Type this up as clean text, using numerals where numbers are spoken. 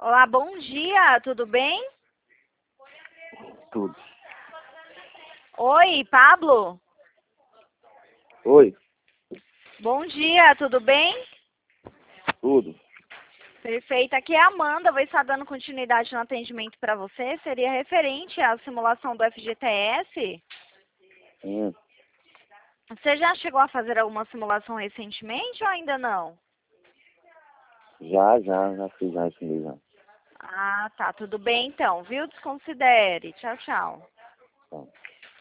Olá, bom dia, tudo bem? Tudo. Oi, Pablo? Oi, Bom dia, tudo bem? tudo. Perfeito, aqui é a Amanda, vou estar dando continuidade no atendimento para você. Seria referente à simulação do FGTS? Hum, Você já chegou a fazer alguma simulação recentemente ou ainda não? já fiz já isso mesmo. Ah, tá, tudo bem então, viu? Desconsidere. Tchau, tchau. Tá.